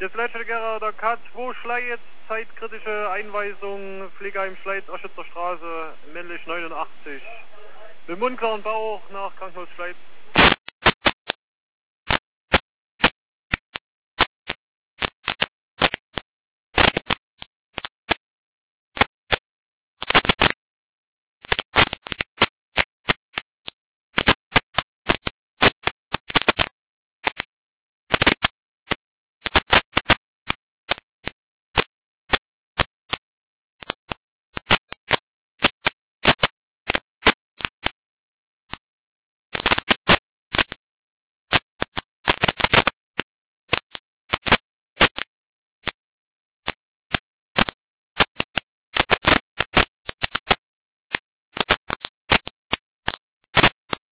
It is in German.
Jetzt letzte Gera der K2 Schleiz, zeitkritische Einweisung, Pflegeheim Schleiz, Aschützer Straße, männlich 89. Mit mundklaren Bauch nach Krankenhaus Schleiz.